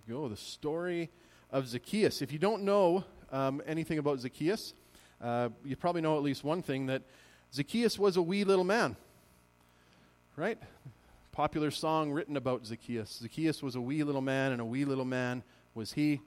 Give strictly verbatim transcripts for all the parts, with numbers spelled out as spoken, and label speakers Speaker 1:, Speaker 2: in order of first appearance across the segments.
Speaker 1: ago, the story of Zacchaeus. If you don't know um, anything about Zacchaeus, uh, you probably know at least one thing, that Zacchaeus was a wee little man, right? Popular song written about Zacchaeus. Zacchaeus was a wee little man, and a wee little man was he.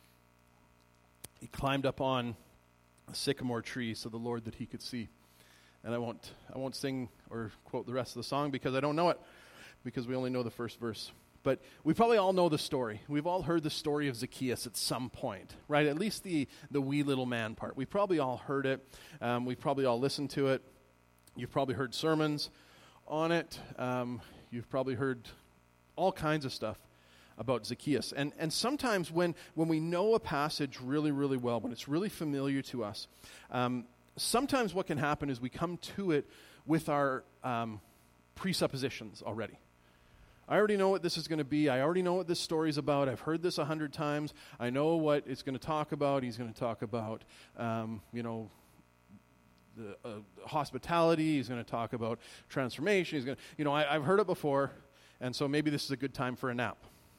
Speaker 1: He climbed up on a sycamore tree so the Lord that he could see. And I won't I won't sing or quote the rest of the song because I don't know it, because we only know the first verse. But we probably all know the story. We've all heard the story of Zacchaeus at some point, right? At least the, the wee little man part. We've probably all heard it. Um, we've probably all listened to it. You've probably heard sermons on it. Um, you've probably heard all kinds of stuff about Zacchaeus. And and sometimes when, when we know a passage really, really well, when it's really familiar to us, um, sometimes what can happen is we come to it with our um, presuppositions already. I already know what this is going to be. I already know what this story is about. I've heard this a hundred times. I know what it's going to talk about. He's going to talk about, um, you know, the uh, hospitality. He's going to talk about transformation. He's going to, you know, I, I've heard it before, and so maybe this is a good time for a nap.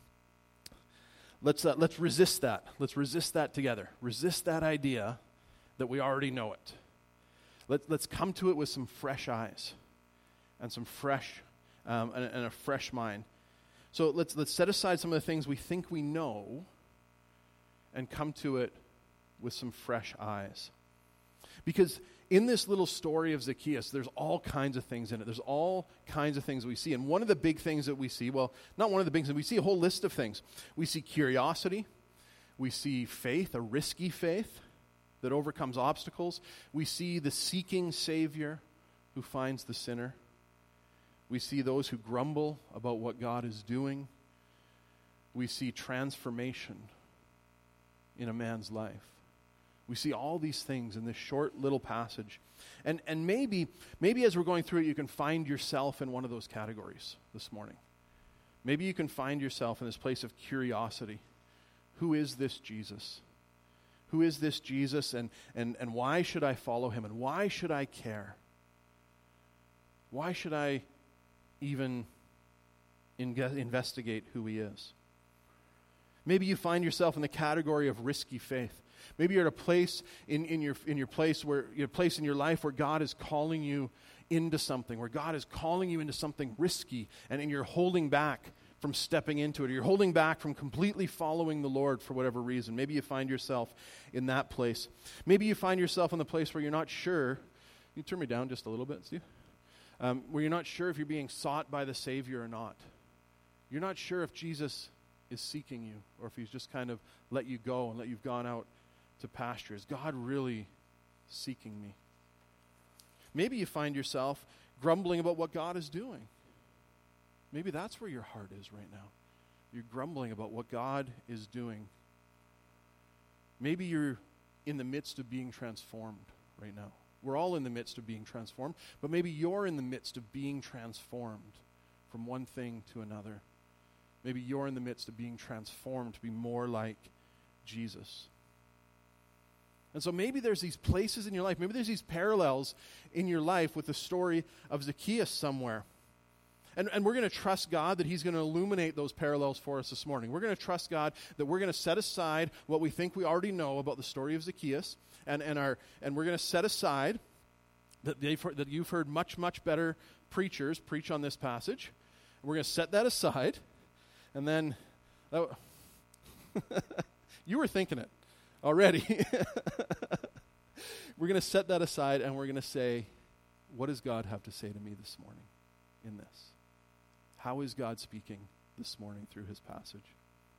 Speaker 1: Let's uh, let's resist that. Let's resist that together. Resist that idea that we already know it. Let, let's come to it with some fresh eyes and some fresh Um, and, and a fresh mind. So let's let's set aside some of the things we think we know and come to it with some fresh eyes. Because in this little story of Zacchaeus, there's all kinds of things in it. There's all kinds of things we see. And one of the big things that we see, well, not one of the big things, we see a whole list of things. We see curiosity. We see faith, a risky faith that overcomes obstacles. We see the seeking Savior who finds the sinner. We see those who grumble about what God is doing. We see transformation in a man's life. We see all these things in this short little passage. And and maybe maybe as we're going through it, you can find yourself in one of those categories this morning. Maybe you can find yourself in this place of curiosity. Who is this Jesus? Who is this Jesus, and and, and why should I follow him? And why should I care? Why should I even in- investigate who he is? Maybe you find yourself in the category of risky faith. Maybe you're at a place in, in your in your place where your place in your life where God is calling you into something, where God is calling you into something risky, and, and you're holding back from stepping into it, or you're holding back from completely following the Lord for whatever reason. Maybe you find yourself in that place. Maybe you find yourself in the place where you're not sure. Can you turn me down just a little bit, Steve? Um, where you're not sure if you're being sought by the Savior or not. You're not sure if Jesus is seeking you, or if he's just kind of let you go and let you've gone out to pasture. Is God really seeking me? Maybe you find yourself grumbling about what God is doing. Maybe that's where your heart is right now. You're grumbling about what God is doing. Maybe you're in the midst of being transformed right now. We're all in the midst of being transformed, but maybe you're in the midst of being transformed from one thing to another. Maybe you're in the midst of being transformed to be more like Jesus. And so maybe there's these places in your life, maybe there's these parallels in your life with the story of Zacchaeus somewhere. And, and we're going to trust God that he's going to illuminate those parallels for us this morning. We're going to trust God that we're going to set aside what we think we already know about the story of Zacchaeus, and, and, our, and we're going to set aside that, they've heard, that you've heard much, much better preachers preach on this passage. We're going to set that aside, and then, oh, you were thinking it already. We're going to set that aside, and we're going to say, what does God have to say to me this morning in this? How is God speaking this morning through his passage?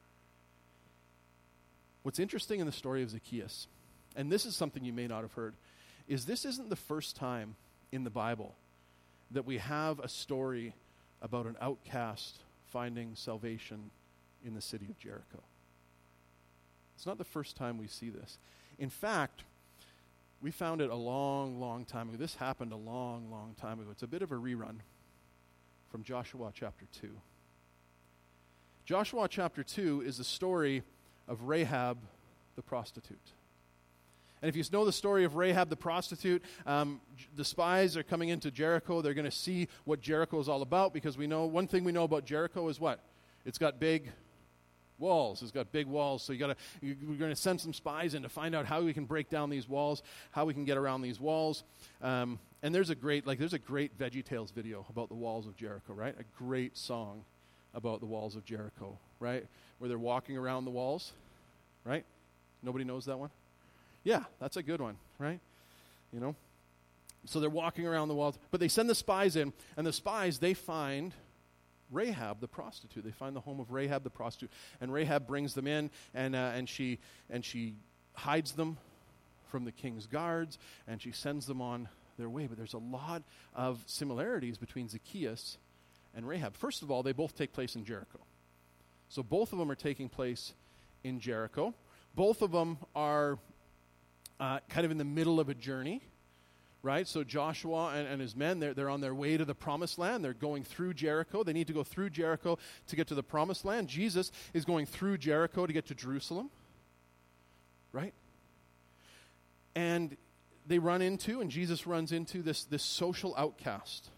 Speaker 1: What's interesting in the story of Zacchaeus, and this is something you may not have heard, is this isn't the first time in the Bible that we have a story about an outcast finding salvation in the city of Jericho. It's not the first time we see this. In fact, we found it a long, long time ago. This happened a long, long time ago. It's a bit of a rerun from Joshua chapter two. Joshua chapter two is the story of Rahab the prostitute. And if you know the story of Rahab the prostitute, um, the spies are coming into Jericho. They're going to see what Jericho is all about, because we know one thing we know about Jericho is what? It's got big Walls. It's got big walls, so you got to. We're going to send some spies in to find out how we can break down these walls, how we can get around these walls. Um, and there's a great, like, there's a great VeggieTales video about the walls of Jericho, right? A great song about the walls of Jericho, right? Where they're walking around the walls, right? Nobody knows that one? Yeah, that's a good one, right? You know? So they're walking around the walls, but they send the spies in, and the spies, they find Rahab the prostitute. They find the home of Rahab the prostitute, and Rahab brings them in, and uh, and she and she hides them from the king's guards, and she sends them on their way. But there's a lot of similarities between Zacchaeus and Rahab. First of all, they both take place in Jericho. So both of them are taking place in Jericho. Both of them are uh, kind of in the middle of a journey. Right, so Joshua and, and his men, they're, they're on their way to the promised land. They're going through Jericho. They need to go through Jericho to get to the promised land. Jesus is going through Jericho to get to Jerusalem. Right? And they run into, and Jesus runs into this, this social outcast.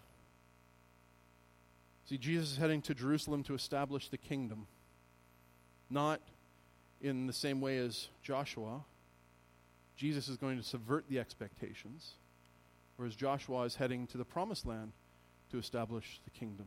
Speaker 1: See, Jesus is heading to Jerusalem to establish the kingdom. Not in the same way as Joshua. Jesus is going to subvert the expectations. Whereas Joshua is heading to the promised land to establish the kingdom.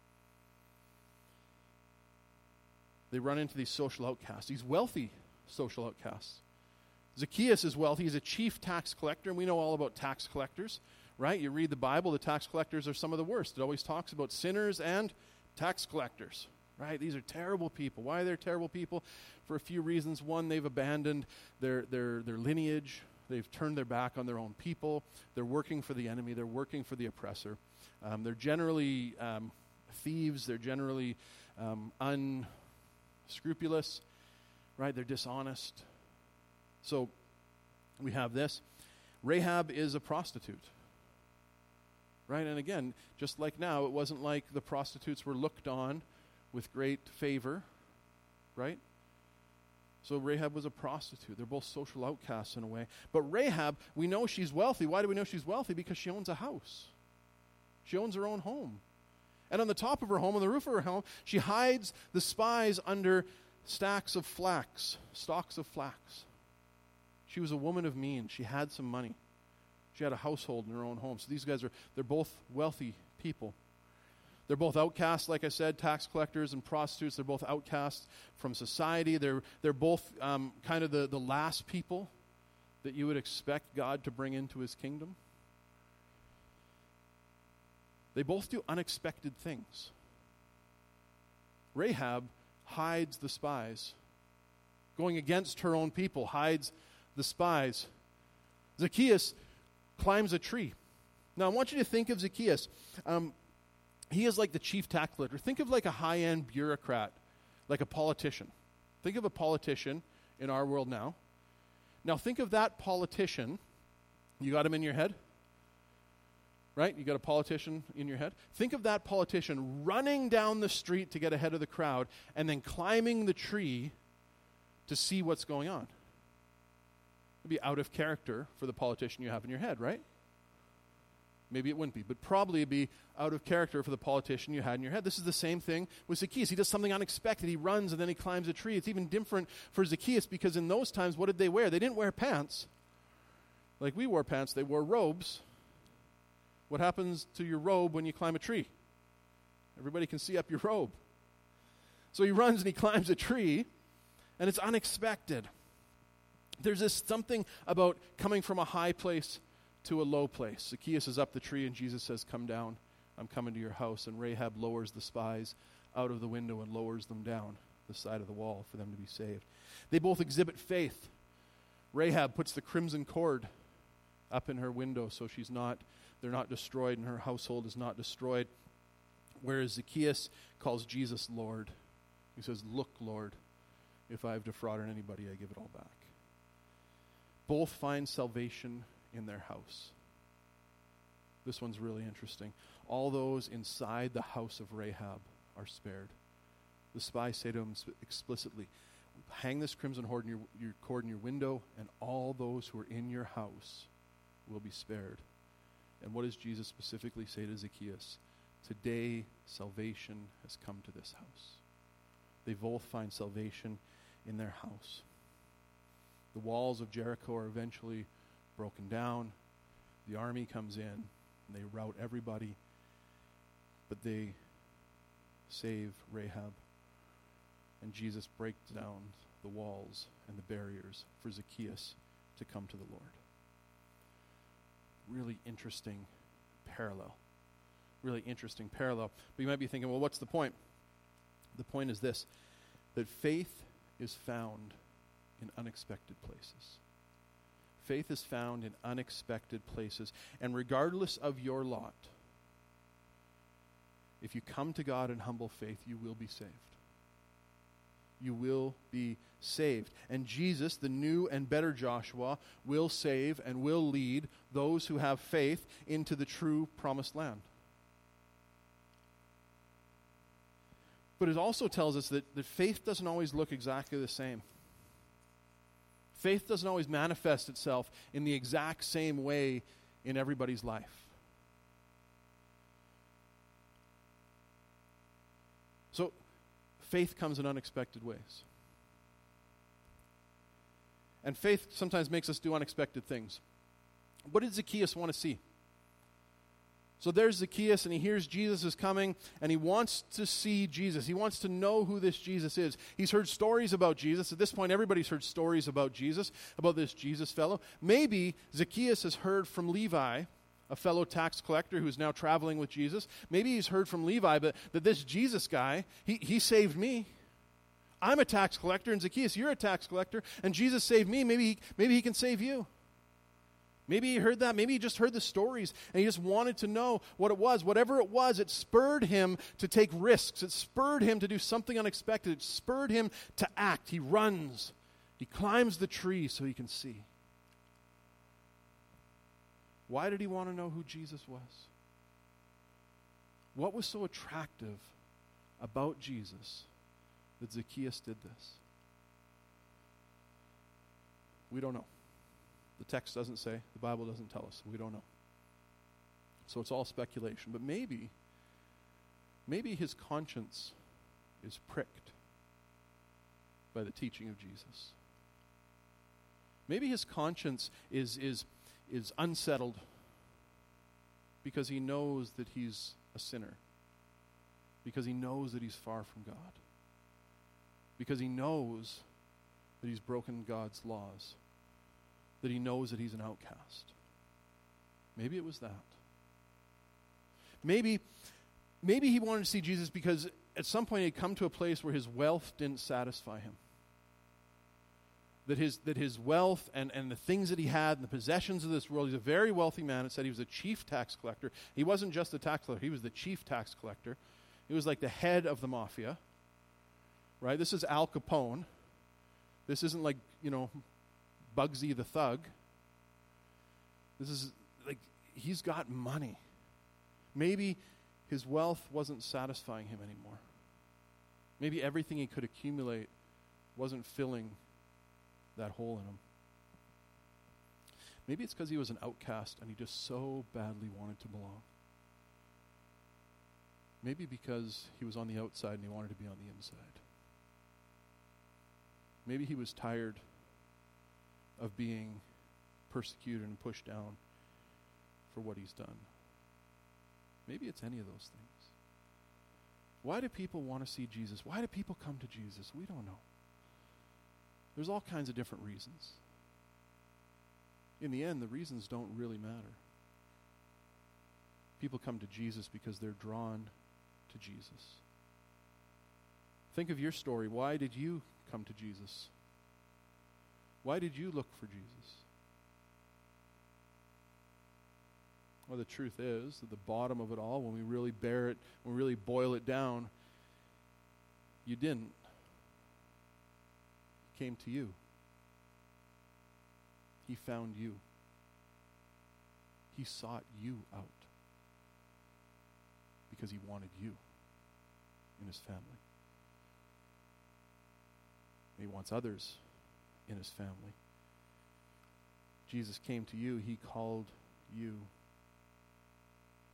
Speaker 1: They run into these social outcasts, these wealthy social outcasts. Zacchaeus is wealthy. He's a chief tax collector, and we know all about tax collectors, right? You read the Bible, the tax collectors are some of the worst. It always talks about sinners and tax collectors, right? These are terrible people. Why are they terrible people? For a few reasons. One, they've abandoned their, their, their lineage. They've turned their back on their own people. They're working for the enemy. They're working for the oppressor. Um, they're generally um, thieves. They're generally um, unscrupulous, right? They're dishonest. So we have this. Rahab is a prostitute, right? And again, just like now, it wasn't like the prostitutes were looked on with great favor, right? So Rahab was a prostitute. They're both social outcasts in a way. But Rahab, we know she's wealthy. Why do we know she's wealthy? Because she owns a house. She owns her own home. And on the top of her home, on the roof of her home, she hides the spies under stacks of flax, stalks of flax. She was a woman of means. She had some money. She had a household in her own home. So these guys are, they're both wealthy people. They're both outcasts, like I said, tax collectors and prostitutes. They're both outcasts from society. They're they're both um, kind of the, the last people that you would expect God to bring into his kingdom. They both do unexpected things. Rahab hides the spies. Going against her own people, hides the spies. Zacchaeus climbs a tree. Now, I want you to think of Zacchaeus. Um, He is like the chief tax collector. Think of like a high-end bureaucrat, like a politician. Think of a politician in our world now. Now think of that politician. You got him in your head? Right? You got a politician in your head? Think of that politician running down the street to get ahead of the crowd and then climbing the tree to see what's going on. It'd be out of character for the politician you have in your head, right? Maybe it wouldn't be, but probably it'd be out of character for the politician you had in your head. This is the same thing with Zacchaeus. He does something unexpected. He runs and then he climbs a tree. It's even different for Zacchaeus because in those times, what did they wear? They didn't wear pants. Like we wore pants, they wore robes. What happens to your robe when you climb a tree? Everybody can see up your robe. So he runs and he climbs a tree, and it's unexpected. There's this something about coming from a high place to a low place. Zacchaeus is up the tree and Jesus says, "Come down, I'm coming to your house." And Rahab lowers the spies out of the window and lowers them down the side of the wall for them to be saved. They both exhibit faith. Rahab puts the crimson cord up in her window so she's not, they're not destroyed and her household is not destroyed. Whereas Zacchaeus calls Jesus Lord. He says, "Look, Lord, if I have defrauded anybody, I give it all back." Both find salvation in their house. This one's really interesting. All those inside the house of Rahab are spared. The spies say to him explicitly, "Hang this crimson cord in your, your cord in your window, and all those who are in your house will be spared." And what does Jesus specifically say to Zacchaeus? Today, salvation has come to this house. they both find salvation in their house. The walls of Jericho are eventually broken down. The army comes in, and they rout everybody, but they save Rahab. And Jesus breaks down the walls and the barriers for Zacchaeus to come to the Lord. Really interesting parallel. Really interesting parallel. But you might be thinking, well, what's the point? The point is this, that faith is found in unexpected places. Faith is found in unexpected places. And regardless of your lot, if you come to God in humble faith, you will be saved. You will be saved. And Jesus, the new and better Joshua, will save and will lead those who have faith into the true promised land. But it also tells us that, that faith doesn't always look exactly the same. Faith doesn't always manifest itself in the exact same way in everybody's life. So, faith comes in unexpected ways. And faith sometimes makes us do unexpected things. What did Zacchaeus want to see? So there's Zacchaeus, and he hears Jesus is coming, and he wants to see Jesus. He wants to know who this Jesus is. He's heard stories about Jesus. At this point, everybody's heard stories about Jesus, about this Jesus fellow. Maybe Zacchaeus has heard from Levi, a fellow tax collector who's now traveling with Jesus. Maybe he's heard from Levi, but that this Jesus guy, he, he saved me. I'm a tax collector, and Zacchaeus, you're a tax collector, and Jesus saved me. Maybe he, maybe he can save you. Maybe he heard that. Maybe he just heard the stories, and he just wanted to know what it was. Whatever it was, it spurred him to take risks. It spurred him to do something unexpected. It spurred him to act. He runs. He climbs the tree so he can see. Why did he want to know who Jesus was? What was so attractive about Jesus that Zacchaeus did this? We don't know. The text doesn't say. The Bible doesn't tell us. We don't know. So it's all speculation. But maybe, maybe his conscience is pricked by the teaching of Jesus. Maybe his conscience is, is, is unsettled because he knows that he's a sinner. Because he knows that he's far from God. Because he knows that he's broken God's laws. That he knows that he's an outcast. Maybe it was that. Maybe, maybe he wanted to see Jesus because at some point he'd come to a place where his wealth didn't satisfy him. That his, that his wealth and, and the things that he had and the possessions of this world, he's a very wealthy man. It said he was a chief tax collector. He wasn't just a tax collector, he was the chief tax collector. He was like the head of the mafia. Right? This is Al Capone. This isn't like, you know, Bugsy the Thug. This is like, he's got money. Maybe his wealth wasn't satisfying him anymore. Maybe everything he could accumulate wasn't filling that hole in him. Maybe it's because he was an outcast and he just so badly wanted to belong. Maybe because he was on the outside and he wanted to be on the inside. Maybe he was tired of being persecuted and pushed down for what he's done. Maybe it's any of those things. Why do people want to see Jesus? Why do people come to Jesus? We don't know. There's all kinds of different reasons. In the end, the reasons don't really matter. People come to Jesus because they're drawn to Jesus. Think of your story. Why did you come to Jesus? Why did you look for Jesus? Well, the truth is, at the bottom of it all, when we really bear it, when we really boil it down, you didn't. He came to you. He found you. He sought you out because he wanted you in his family. He wants others in his family. Jesus came to you. He called you.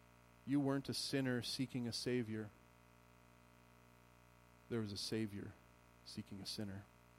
Speaker 1: You weren't a sinner seeking a Savior. There was a Savior seeking a sinner.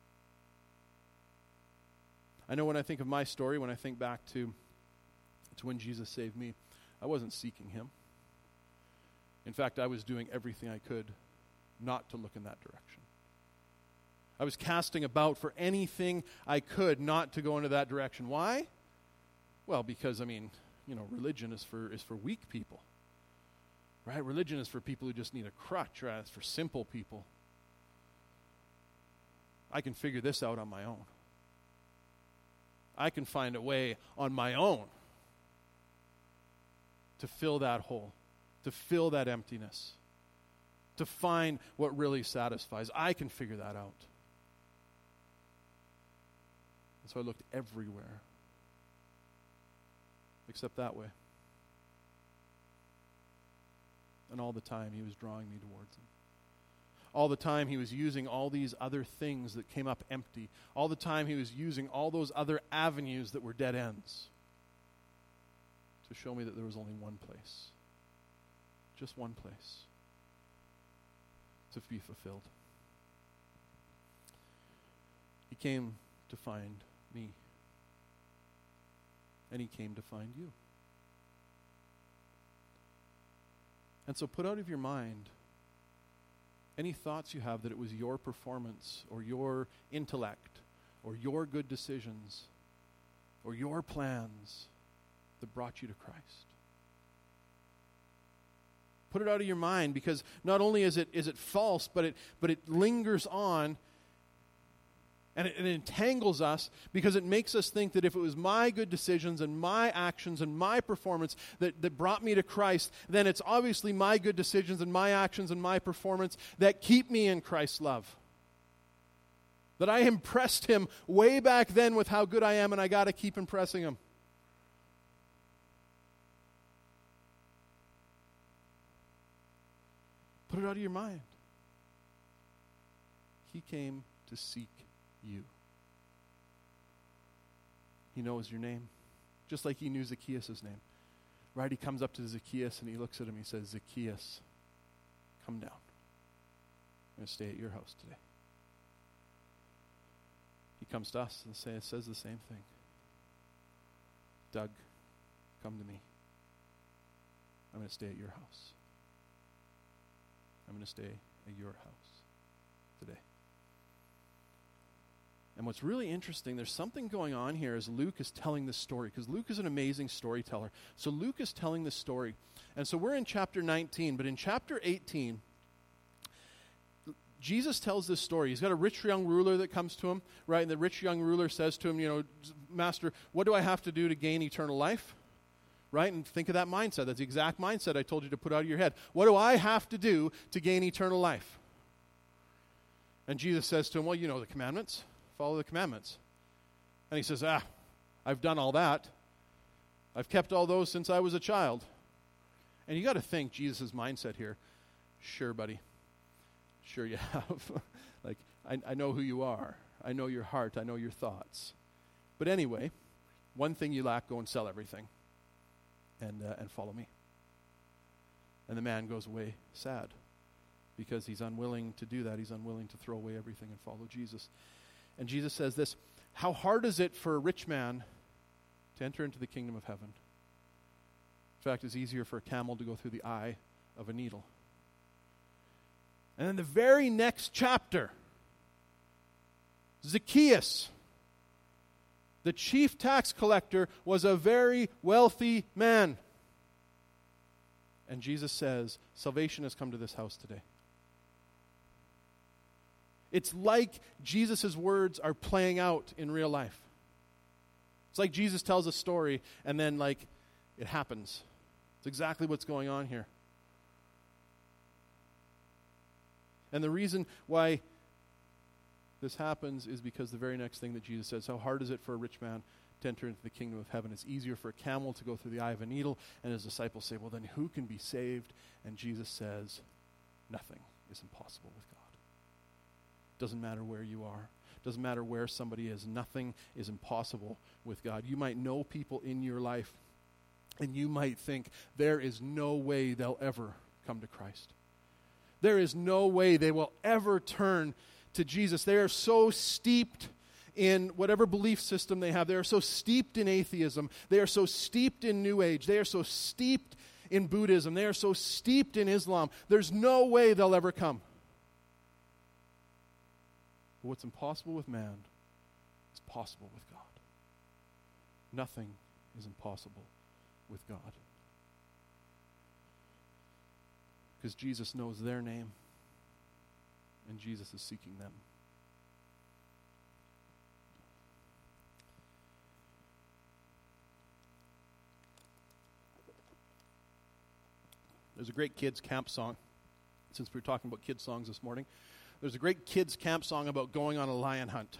Speaker 1: I know when I think of my story, when I think back to, to when Jesus saved me, I wasn't seeking him. In fact, I was doing everything I could not to look in that direction. I was casting about for anything I could not to go into that direction. Why? Well, because, I mean, you know, religion is for is for weak people. Right? Religion is for people who just need a crutch, right? It's for simple people. I can figure this out on my own. I can find a way on my own to fill that hole, to fill that emptiness, to find what really satisfies. I can figure that out. And so I looked everywhere, except that way. And all the time he was drawing me towards him. All the time he was using all these other things that came up empty. All the time he was using all those other avenues that were dead ends to show me that there was only one place. Just one place to be fulfilled. He came to find me. And he came to find you. And so put out of your mind any thoughts you have that it was your performance or your intellect or your good decisions or your plans that brought you to Christ. Put it out of your mind, because not only is it is it false, but it but it lingers on. And it, it entangles us, because it makes us think that if it was my good decisions and my actions and my performance that, that brought me to Christ, then it's obviously my good decisions and my actions and my performance that keep me in Christ's love. That I impressed him way back then with how good I am, and I got to keep impressing him. Put it out of your mind. He came to seek you. He knows your name, just like he knew Zacchaeus' name. Right? He comes up to Zacchaeus and he looks at him. He says, Zacchaeus, come down. I'm going to stay at your house today. He comes to us and say, says the same thing. Doug, come to me. I'm going to stay at your house. I'm going to stay at your house today. And what's really interesting, there's something going on here as Luke is telling this story, because Luke is an amazing storyteller. So Luke is telling this story. And so we're in chapter nineteen, but in chapter eighteen, Jesus tells this story. He's got a rich young ruler that comes to him, right? And the rich young ruler says to him, you know, Master, what do I have to do to gain eternal life? Right? And think of that mindset. That's the exact mindset I told you to put out of your head. What do I have to do to gain eternal life? And Jesus says to him, well, you know the commandments. Follow the commandments. And he says, ah, I've done all that. I've kept all those since I was a child. And you got to think Jesus' mindset here. Sure, buddy. Sure you have. like, I, I know who you are. I know your heart. I know your thoughts. But anyway, one thing you lack, go and sell everything. And, uh, and follow me. And the man goes away sad, because he's unwilling to do that. He's unwilling to throw away everything and follow Jesus. And Jesus says this, how hard is it for a rich man to enter into the kingdom of heaven? In fact, it's easier for a camel to go through the eye of a needle. And then the very next chapter, Zacchaeus, the chief tax collector, was a very wealthy man. And Jesus says, salvation has come to this house today. It's like Jesus' words are playing out in real life. It's like Jesus tells a story and then like it happens. It's exactly what's going on here. And the reason why this happens is because the very next thing that Jesus says, how hard is it for a rich man to enter into the kingdom of heaven? It's easier for a camel to go through the eye of a needle. And his disciples say, well, then who can be saved? And Jesus says, nothing is impossible with God. Doesn't matter where you are. Doesn't matter where somebody is. Nothing is impossible with God. You might know people in your life, and you might think there is no way they'll ever come to Christ. There is no way they will ever turn to Jesus. They are so steeped in whatever belief system they have. They are so steeped in atheism. They are so steeped in New Age. They are so steeped in Buddhism. They are so steeped in Islam. There's no way they'll ever come. But what's impossible with man is possible with God. Nothing is impossible with God. Because Jesus knows their name, and Jesus is seeking them. There's a great kids' camp song, since we were talking about kids' songs this morning. There's a great kids' camp song about going on a lion hunt.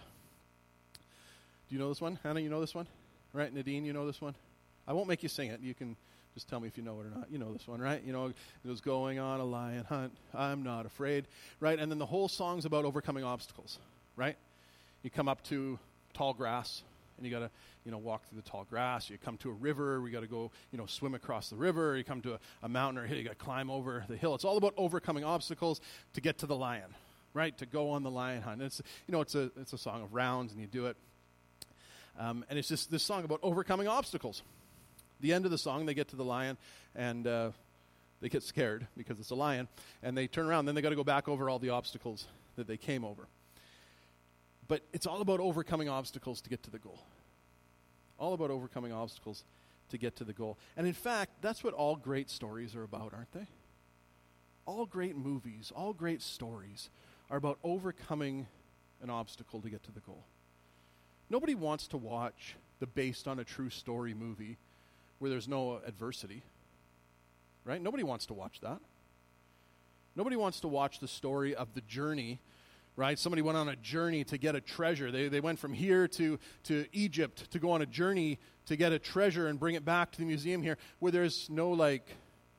Speaker 1: Do you know this one? Hannah, you know this one? Right? Nadine, you know this one? I won't make you sing it. You can just tell me if you know it or not. You know this one, right? You know, it was going on a lion hunt. I'm not afraid. Right? And then the whole song's about overcoming obstacles. Right? You come up to tall grass, and you got to, you know, walk through the tall grass. You come to a river. We got to go, you know, swim across the river. You come to a, a mountain or a hill. You got to climb over the hill. It's all about overcoming obstacles to get to the lion, right? To go on the lion hunt. And it's, you know, it's a it's a song of rounds, and you do it. Um, and it's just this song about overcoming obstacles. The end of the song, they get to the lion, and uh, they get scared because it's a lion, and they turn around. Then they got to go back over all the obstacles that they came over. But it's all about overcoming obstacles to get to the goal. All about overcoming obstacles to get to the goal. And in fact, that's what all great stories are about, aren't they? All great movies, all great stories are about overcoming an obstacle to get to the goal. Nobody wants to watch the based on a true story movie where there's no adversity, right? Nobody wants to watch that. Nobody wants to watch the story of the journey, right? Somebody went on a journey to get a treasure. They they went from here to, to Egypt to go on a journey to get a treasure and bring it back to the museum here, where there's no, like,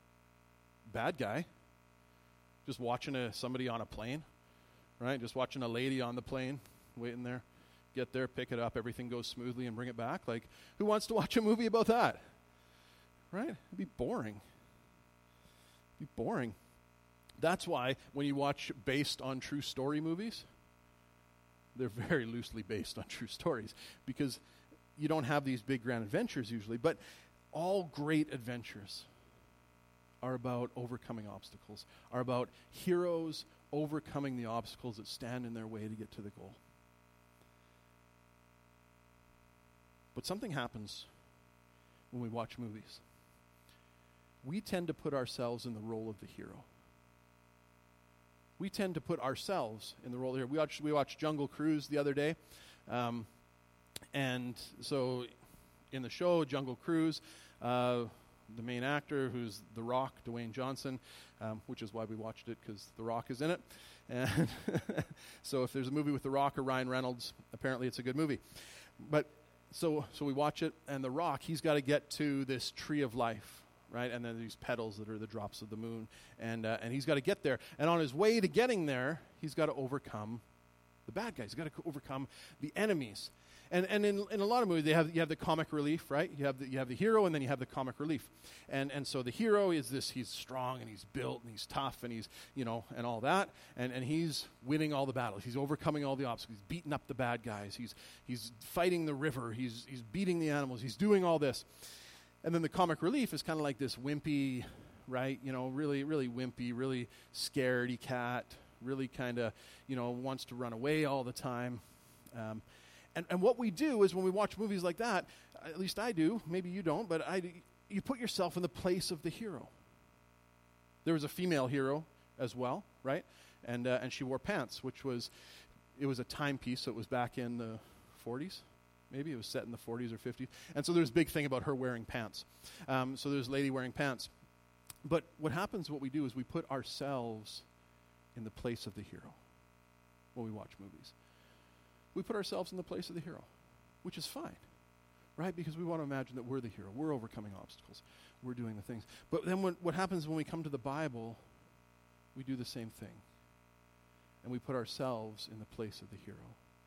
Speaker 1: bad guy just watching a, somebody on a plane, right? Just watching a lady on the plane, waiting there, get there, pick it up, everything goes smoothly, and bring it back. Like, who wants to watch a movie about that? Right? It'd be boring. It'd be boring. That's why when you watch based on true story movies, they're very loosely based on true stories, because you don't have these big grand adventures usually, but all great adventures are about overcoming obstacles, are about heroes overcoming the obstacles that stand in their way to get to the goal. But something happens when we watch movies. We tend to put ourselves in the role of the hero. We tend to put ourselves in the role here. We watched, we watched Jungle Cruise the other day. Um, and so in the show, Jungle Cruise, uh, the main actor, who's The Rock, Dwayne Johnson, um, which is why we watched it, because The Rock is in it. And so if there's a movie with The Rock or Ryan Reynolds, apparently it's a good movie. But so so we watch it, and The Rock, he's got to get to this tree of life, right? And then these petals that are the drops of the moon. And uh, and he's got to get there. And on his way to getting there, he's got to overcome the bad guys. He's got to overcome the enemies. And and in, in a lot of movies, they have you have the comic relief, right? You have the, you have the hero, and then you have the comic relief. And and so the hero is this, he's strong, and he's built, and he's tough, and he's, you know, and all that. And and he's winning all the battles. He's overcoming all the obstacles. He's beating up the bad guys. He's he's fighting the river. He's he's beating the animals. He's doing all this. And then the comic relief is kind of like this wimpy, right? You know, really, really wimpy, really scaredy cat, really kind of, you know, wants to run away all the time. Um, and, and what we do is when we watch movies like that, at least I do, maybe you don't, but I, you put yourself in the place of the hero. There was a female hero as well, right? And uh, and she wore pants, which was, it was a timepiece, so it was back in the forties. Maybe it was set in the forties or fifties. And so there's a big thing about her wearing pants. Um, so there's a lady wearing pants. But what happens, what we do is we put ourselves in the place of the hero when we watch movies. We put ourselves in the place of the hero, which is fine, right? Because we want to imagine that we're the hero. We're overcoming obstacles. We're doing the things. But then when, what happens when we come to the Bible, we do the same thing. And we put ourselves in the place of the hero.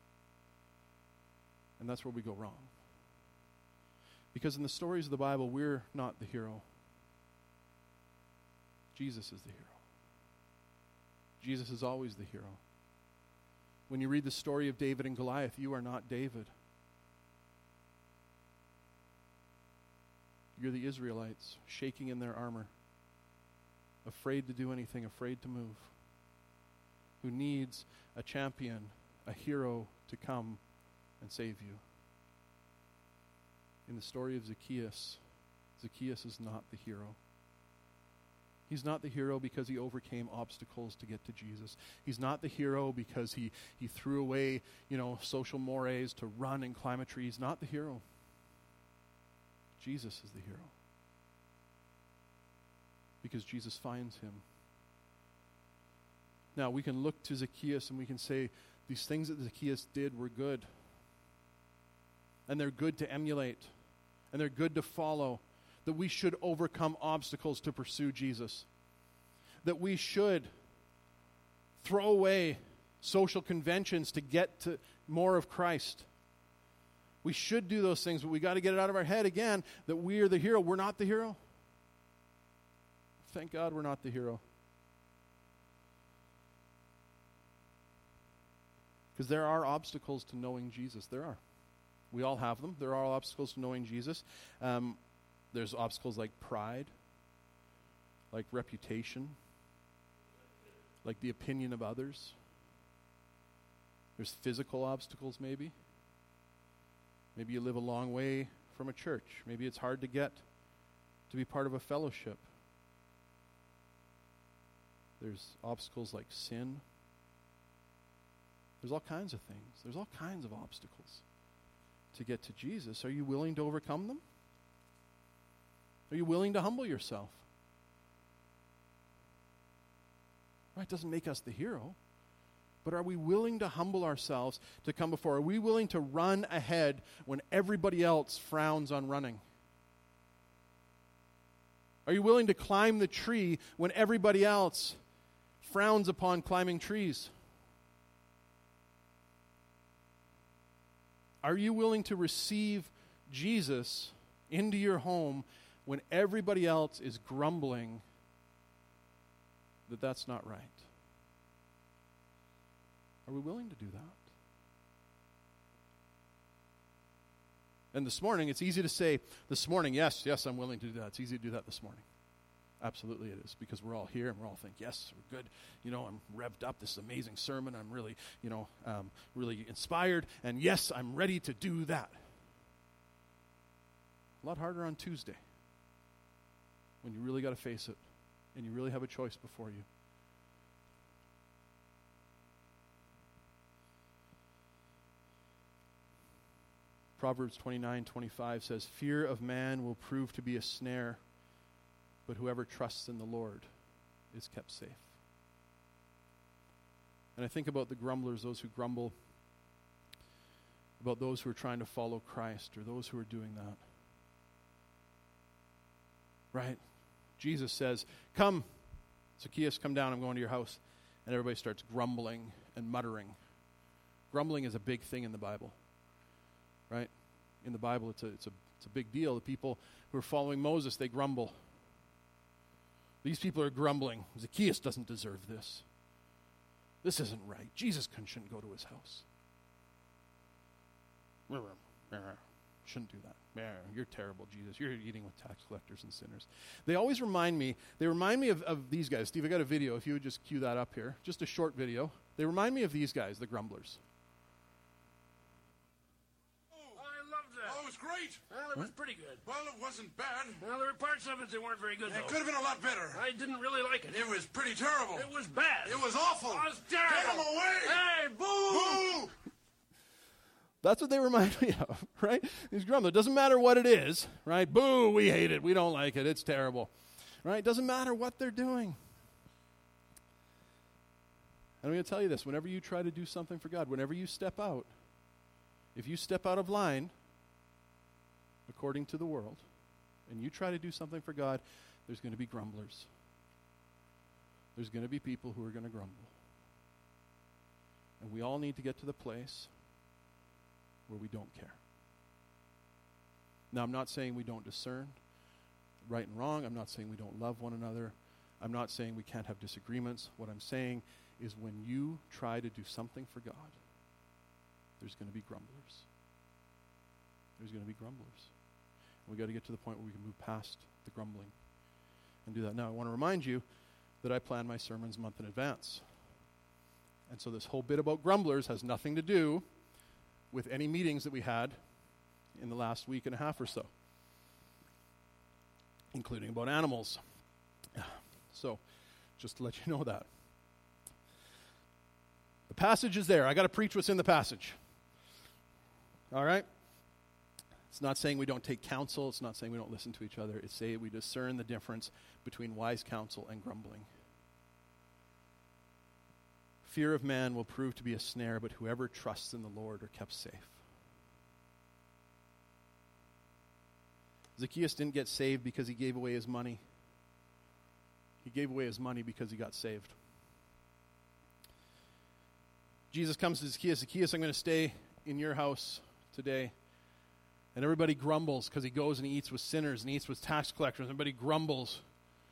Speaker 1: And that's where we go wrong. Because in the stories of the Bible, we're not the hero. Jesus is the hero. Jesus is always the hero. When you read the story of David and Goliath, you are not David. You're the Israelites, shaking in their armor, afraid to do anything, afraid to move, who needs a champion, a hero to come and save you. In the story of Zacchaeus, Zacchaeus is not the hero. He's not the hero because he overcame obstacles to get to Jesus. He's not the hero because he, he threw away, you know, social mores to run and climb a tree. He's not the hero. Jesus is the hero. Because Jesus finds him. Now, we can look to Zacchaeus and we can say, these things that Zacchaeus did were good. And they're good to emulate. And they're good to follow. That we should overcome obstacles to pursue Jesus. That we should throw away social conventions to get to more of Christ. We should do those things, but we got to get it out of our head again that we are the hero. We're not the hero. Thank God we're not the hero. Because there are obstacles to knowing Jesus. There are. We all have them. There are obstacles to knowing Jesus. Um, there's obstacles like pride, like reputation, like the opinion of others. There's physical obstacles maybe. Maybe you live a long way from a church. Maybe it's hard to get to be part of a fellowship. There's obstacles like sin. There's all kinds of things. There's all kinds of obstacles to get to Jesus. Are you willing to overcome them? Are you willing to humble yourself? Right? It doesn't make us the hero. But are we willing to humble ourselves to come before? Are we willing to run ahead when everybody else frowns on running? Are you willing to climb the tree when everybody else frowns upon climbing trees? Are you willing to receive Jesus into your home when everybody else is grumbling that that's not right? Are we willing to do that? And this morning, it's easy to say, this morning, yes, yes, I'm willing to do that. It's easy to do that this morning. Absolutely it is, because we're all here and we're all think, yes, we're good. You know, I'm revved up. This is an amazing sermon. I'm really, you know, um, really inspired. And yes, I'm ready to do that. A lot harder on Tuesday when you really got to face it and you really have a choice before you. Proverbs twenty-nine twenty-five says, fear of man will prove to be a snare, but whoever trusts in the Lord is kept safe. And I think about the grumblers, those who grumble, about those who are trying to follow Christ, or those who are doing that. Right? Jesus says, come, Zacchaeus, come down, I'm going to your house. And everybody starts grumbling and muttering. Grumbling is a big thing in the Bible. Right? In the Bible, it's a, it's a, it's a big deal. The people who are following Moses, they grumble. These people are grumbling. Zacchaeus doesn't deserve this. This isn't right. Jesus shouldn't go to his house. Shouldn't do that. You're terrible, Jesus. You're eating with tax collectors and sinners. They always remind me, they remind me of, of these guys. Steve, I got a video. If you would just cue that up here. Just a short video. They remind me of these guys, the grumblers.
Speaker 2: Oh, it was great.
Speaker 3: Well, it was pretty good.
Speaker 2: Well, it wasn't bad.
Speaker 3: Well, there were parts of it that weren't very good,
Speaker 2: It
Speaker 3: though.
Speaker 2: could have been a lot better.
Speaker 3: I didn't really like it.
Speaker 2: It was pretty terrible.
Speaker 3: It was bad.
Speaker 2: It was awful.
Speaker 3: It was terrible.
Speaker 2: Get him away.
Speaker 3: Hey, boo!
Speaker 2: Boo!
Speaker 1: That's what they remind me of, right? These grumblers. It doesn't matter what it is, right? Boo, we hate it. We don't like it. It's terrible, right? It doesn't matter what they're doing. And I'm going to tell you this. Whenever you try to do something for God, whenever you step out, if you step out of line, according to the world, and you try to do something for God, there's going to be grumblers. There's going to be people who are going to grumble. And we all need to get to the place where we don't care. Now, I'm not saying we don't discern right and wrong. I'm not saying we don't love one another. I'm not saying we can't have disagreements. What I'm saying is when you try to do something for God, there's going to be grumblers. There's going to be grumblers. We got to get to the point where we can move past the grumbling and do that. Now, I want to remind you that I plan my sermons a month in advance. And so this whole bit about grumblers has nothing to do with any meetings that we had in the last week and a half or so, including about animals. So, just to let you know that. The passage is there. I got to preach what's in the passage. All right? It's not saying we don't take counsel. It's not saying we don't listen to each other. It's saying we discern the difference between wise counsel and grumbling. Fear of man will prove to be a snare, but whoever trusts in the Lord are kept safe. Zacchaeus didn't get saved because he gave away his money. He gave away his money because he got saved. Jesus comes to Zacchaeus. Zacchaeus, I'm going to stay in your house today. And everybody grumbles because he goes and he eats with sinners and he eats with tax collectors. Everybody grumbles.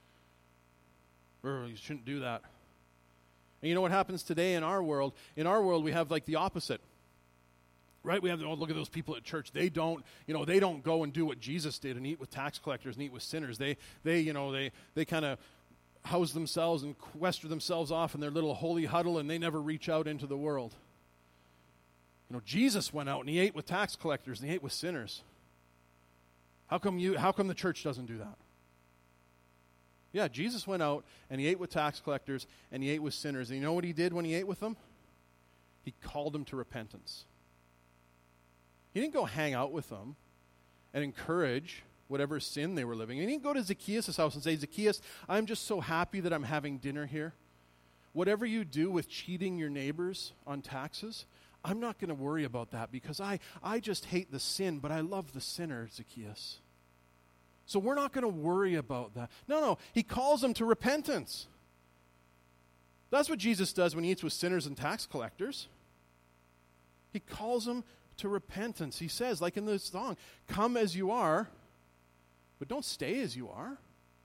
Speaker 1: You shouldn't do that. And you know what happens today in our world? In our world, we have like the opposite. Right? We have, oh, look at those people at church. They don't, you know, they don't go and do what Jesus did and eat with tax collectors and eat with sinners. They, they you know, they, they kind of house themselves and quester themselves off in their little holy huddle, and they never reach out into the world. You know, Jesus went out and he ate with tax collectors and he ate with sinners. How come you? How come the church doesn't do that? Yeah, Jesus went out and he ate with tax collectors and he ate with sinners. And you know what he did when he ate with them? He called them to repentance. He didn't go hang out with them and encourage whatever sin they were living. He didn't go to Zacchaeus' house and say, Zacchaeus, I'm just so happy that I'm having dinner here. Whatever you do with cheating your neighbors on taxes, I'm not going to worry about that because I, I just hate the sin, but I love the sinner, Zacchaeus. So we're not going to worry about that. No, no, he calls them to repentance. That's what Jesus does when he eats with sinners and tax collectors. He calls them to repentance. He says, like in this song, come as you are, but don't stay as you are.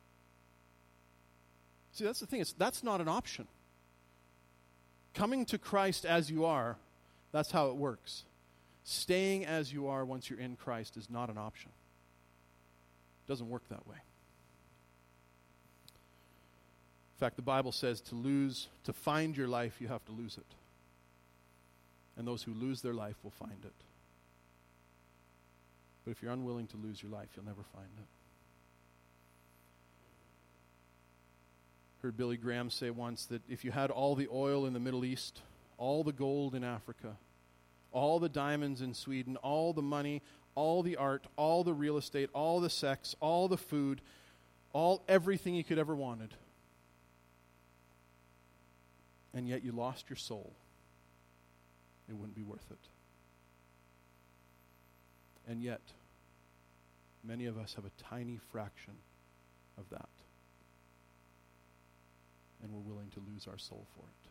Speaker 1: See, that's the thing. It's, that's not an option. Coming to Christ as you are, that's how it works. Staying as you are once you're in Christ is not an option. It doesn't work that way. In fact, the Bible says to lose, to find your life, you have to lose it. And those who lose their life will find it. But if you're unwilling to lose your life, you'll never find it. Heard Billy Graham say once that if you had all the oil in the Middle East, all the gold in Africa, all the diamonds in Sweden, all the money, all the art, all the real estate, all the sex, all the food, all everything you could ever wanted, and yet you lost your soul, it wouldn't be worth it. And yet, many of us have a tiny fraction of that, and we're willing to lose our soul for it.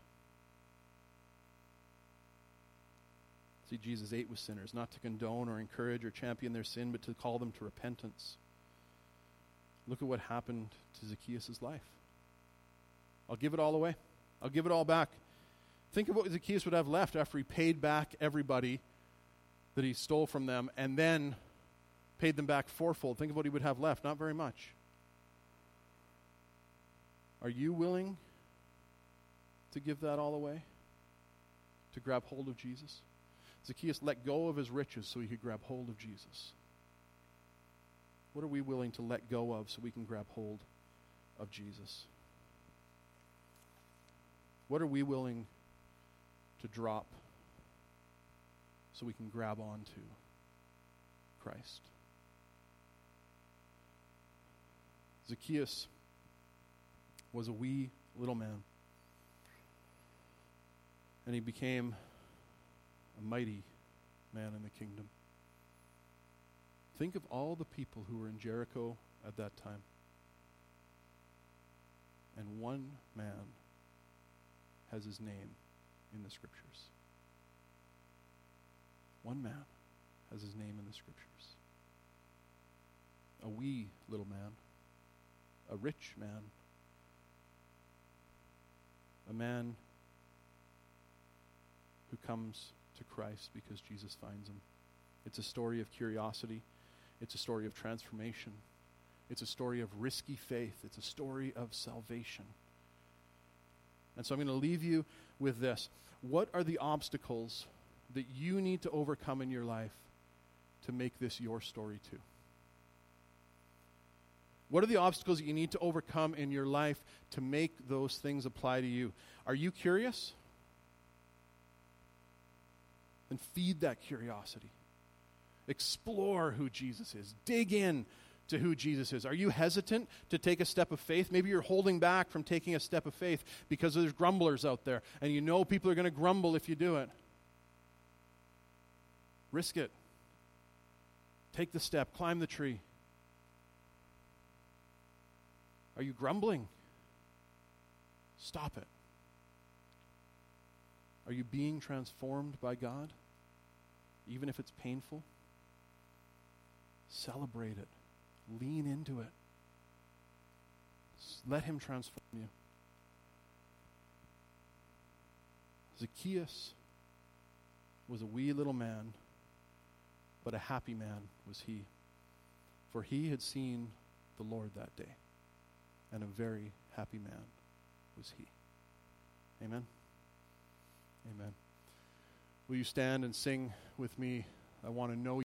Speaker 1: See, Jesus ate with sinners, not to condone or encourage or champion their sin, but to call them to repentance. Look at what happened to Zacchaeus' life. I'll give it all away. I'll give it all back. Think of what Zacchaeus would have left after he paid back everybody that he stole from them and then paid them back fourfold. Think of what he would have left. Not very much. Are you willing to give that all away? To grab hold of Jesus? Zacchaeus let go of his riches so he could grab hold of Jesus. What are we willing to let go of so we can grab hold of Jesus? What are we willing to drop so we can grab onto Christ? Zacchaeus was a wee little man, and he became a mighty man in the kingdom. Think of all the people who were in Jericho at that time. And one man has his name in the scriptures. One man has his name in the scriptures. A wee little man. A rich man. A man who comes to Christ because Jesus finds him. It's a story of curiosity. It's a story of transformation. It's a story of risky faith. It's a story of salvation. And so I'm going to leave you with this. What are the obstacles that you need to overcome in your life to make this your story too? What are the obstacles that you need to overcome in your life to make those things apply to you? Are you curious? Then feed that curiosity. Explore who Jesus is. Dig in to who Jesus is. Are you hesitant to take a step of faith? Maybe you're holding back from taking a step of faith because there's grumblers out there, and you know people are going to grumble if you do it. Risk it. Take the step. Climb the tree. Are you grumbling? Stop it. Are you being transformed by God, even if it's painful? Celebrate it. Lean into it. Let him transform you. Zacchaeus was a wee little man, but a happy man was he, for he had seen the Lord that day, and a very happy man was he. Amen? Amen. Will you stand and sing with me, I Want to Know You?